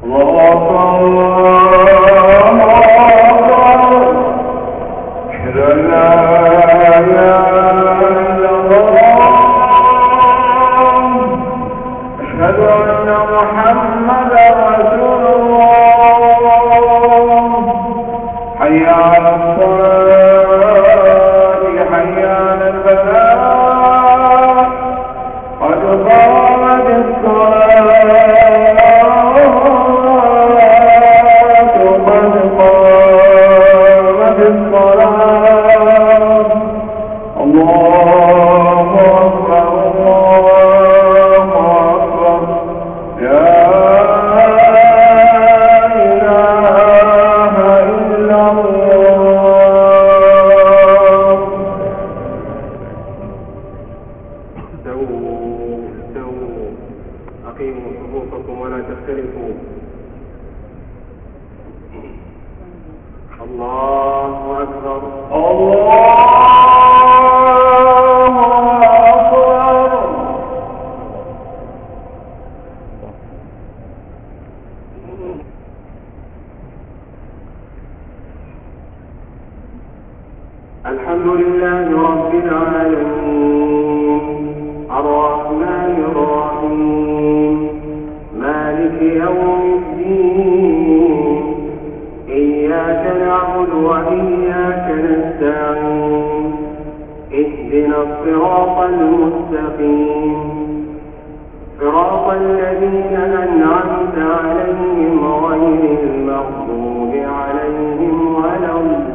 الحمد لله رب العالمين الرحمن الرحيم مالك يوم الدين إياك نعبد وإياك نستعين اهدنا الصراط المستقيم صراط الذين أنعمت عليهم غير المغضوب عليهم ولا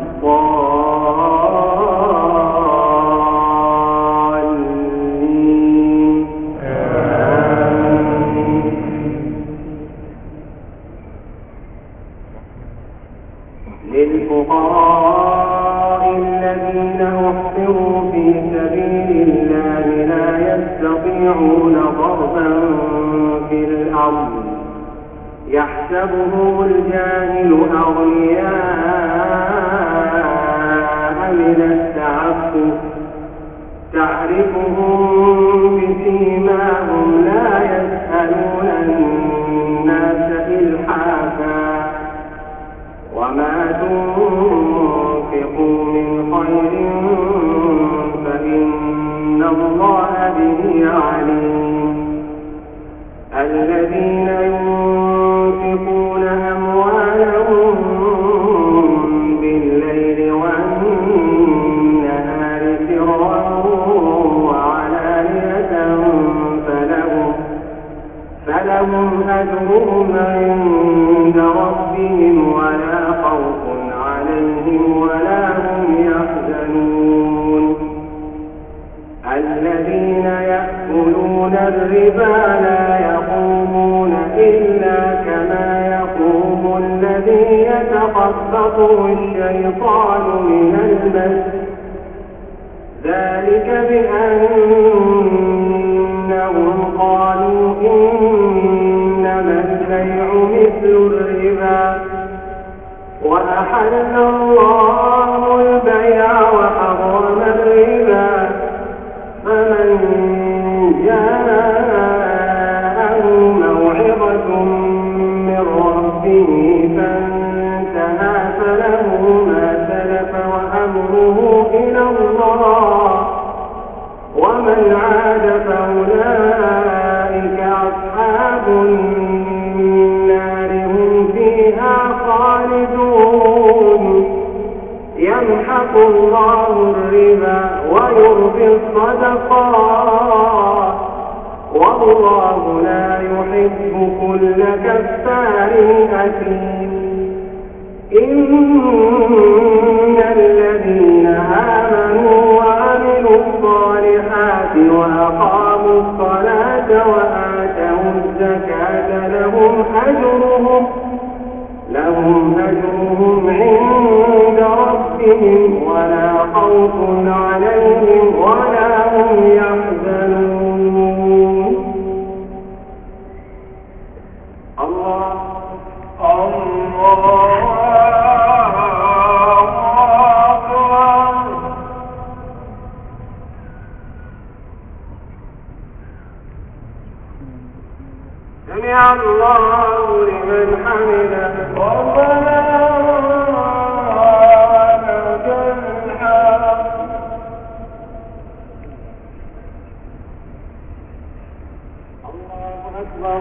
الضالين للفقراء الذين أحصروا في سبيل الله لا يستطيعون ضربا في الأرض يحسبهم الجاهل أغنياء من التعفف تعرفهم بسيماهم لا يسألون الناس إلحافا وما تنفقوا من خير فإن الله به عليم الذين ينفقون أموالهم بالليل والنهار سرا وعلانية فلهم أجرهم عند ربهم ولا خوف عليهم ولا هم يحزنون الذين يأكلون الربا لا يقومون إلا كما يقوم الذي يتخبطه الشيطان من المس ذلك بأنهم قالوا إنما البيع مثل الربا وأحل الله البيع وحرم الربا فمن جاءه موعظة من ربه فانتهى فله ما سلف وأمره إلى الله ومن عاد فأولئك أصحاب النار هم فيها خالدون يمحق الله الربا ويربي الصدقات والله لا يحب كل كفار أثيم إن الذين آمنوا وعملوا الصالحات وأقاموا الصلاة وآتوا الزكاة لهم أجرهم عند ربهم ولا خوف عليهم ولا هم يحزنون الله سمع الله لمن حمده ربنا ولك الحمد الله أكبر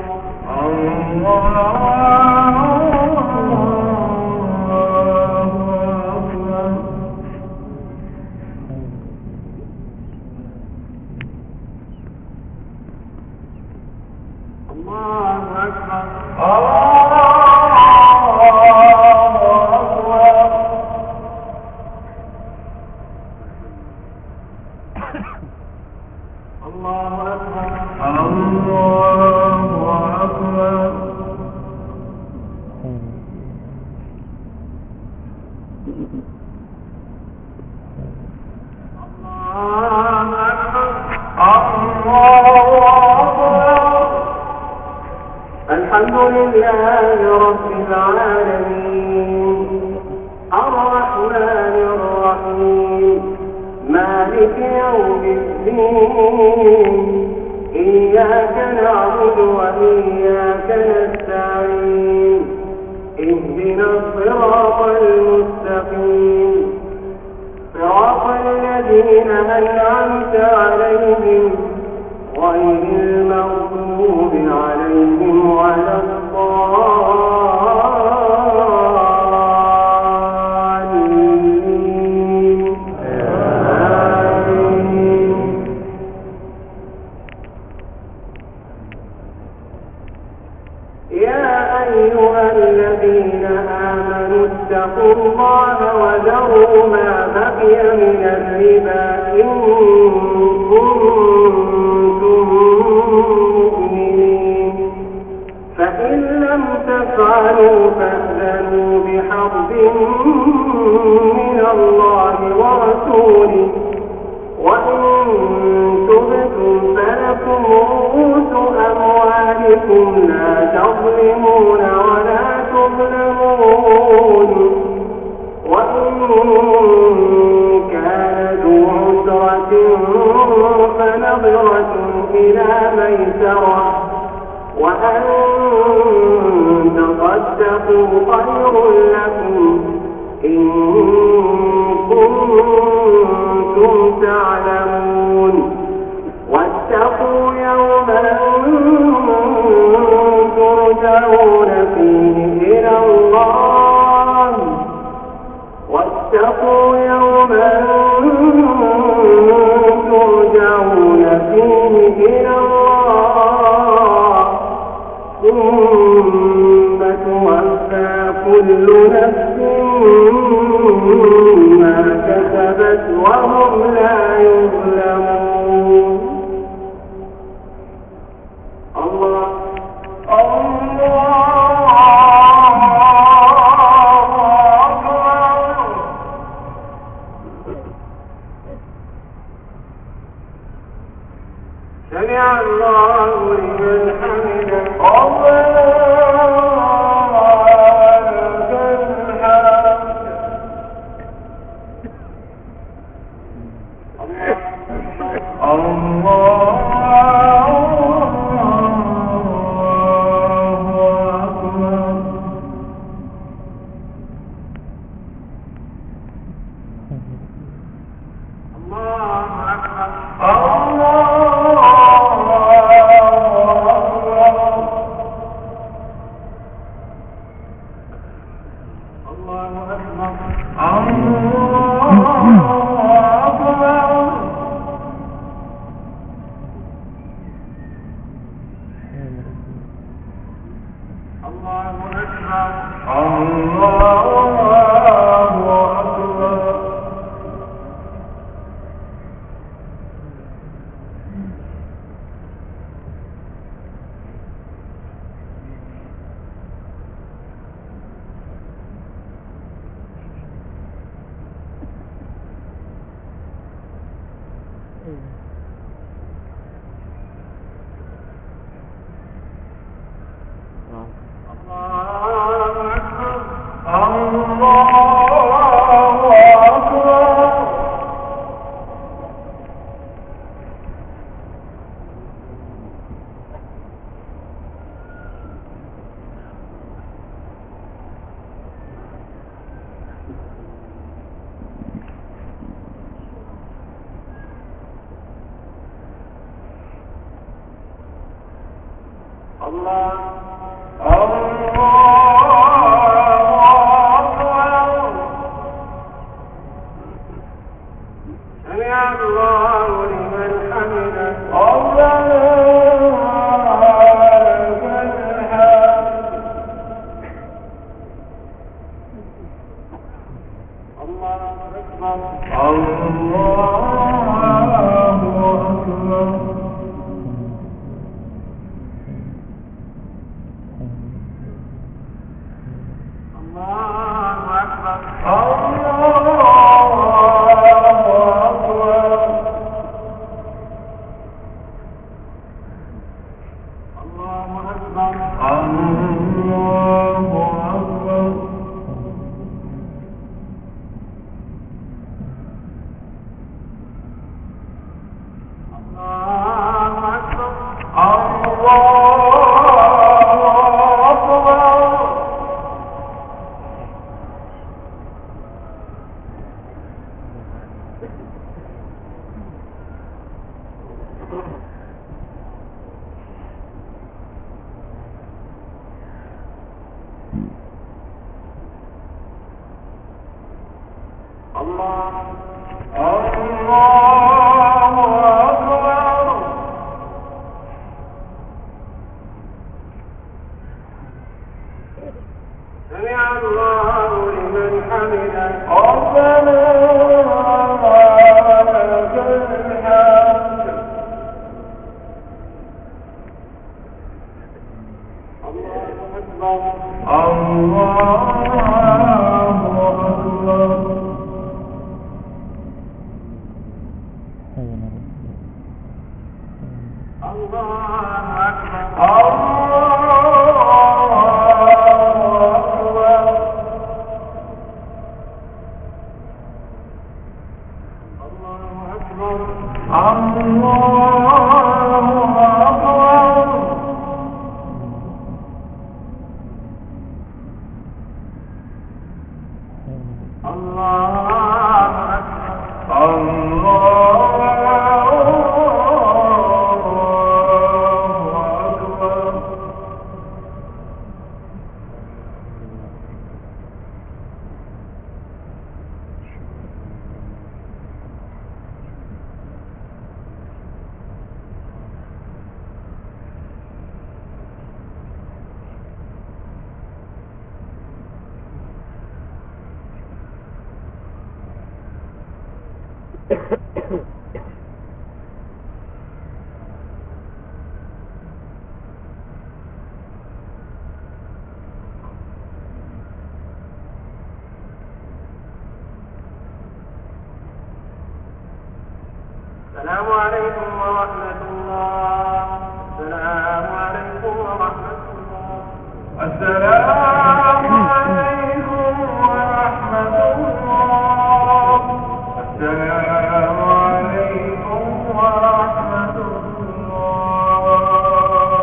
الحمد لله رب العالمين الرحمن الرحيم مالك يوم الدين إياك نعبد وإياك نستعين اهدنا الصراط المستقيم صراط الذين أنعمت عليهم غير المغضوب عليهم ولا الضالين آمين. يا أيها الذين آمنوا اتقوا الله وذروا ما بقي من الربا إن كنتم مؤمنين فإن لم تفعلوا فأذنوا بحرب من الله ورسوله وإن تبتم فلكم رؤوس أموالكم لا تظلمون ولا تظلمون وإن كان ذو عسرة فنظرة إلى ميسرة وأن تصدقوا خير لكم إن كنتم تعلمون واتقوا يوما ترجعون فيه إلى الله واتقوا يوما ترجعون فيه إلى الله ثم توفى كل نفس ما كسبت وهم لا يظلمون الله سمع الله لمن حمده ربنا ولك الحمد الله الله الله سمع الله لمن حمده ربنا لك الحمد الله أكبر الله أكبر السلام عليكم ورحمة الله. السلام عليكم ورحمة الله. السلام عليكم ورحمة الله. السلام عليكم ورحمة الله.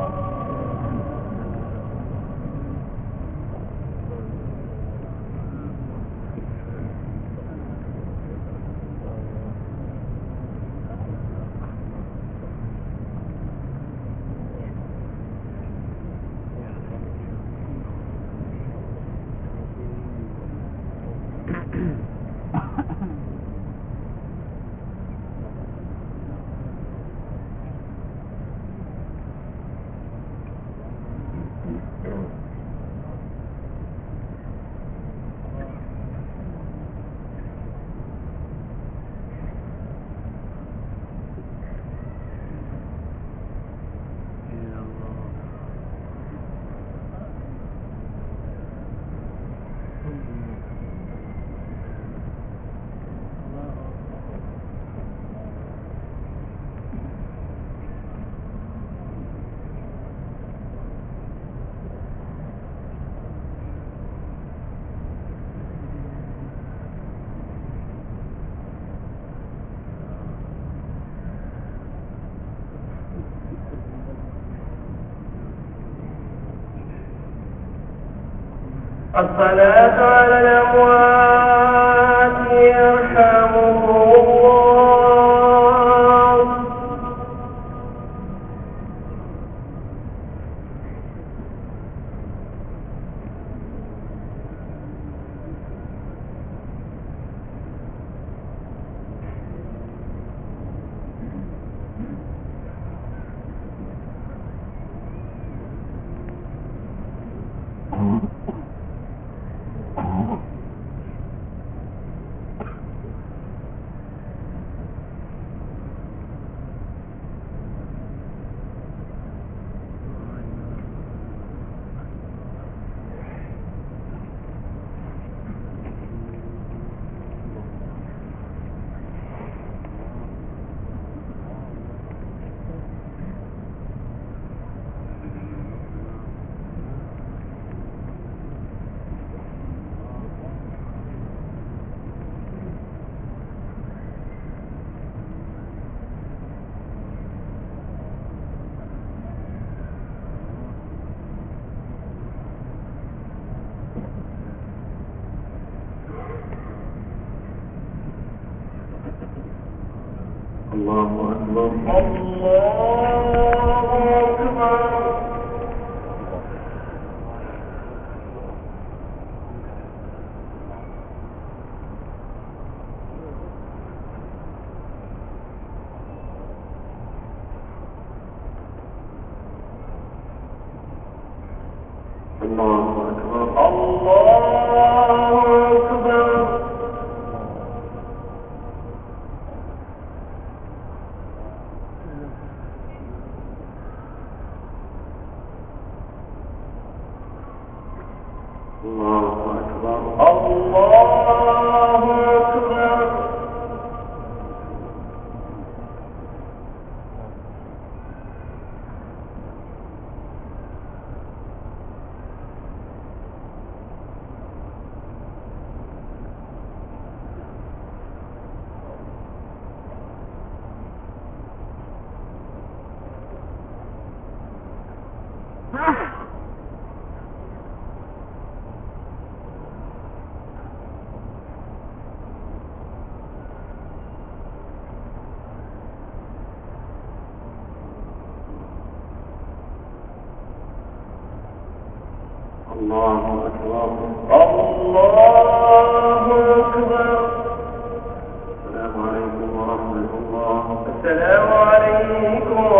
الصلاة على الأموات يرحمهم الله. الله أكبر الله أكبر. السلام عليكم ورحمة الله. السلام عليكم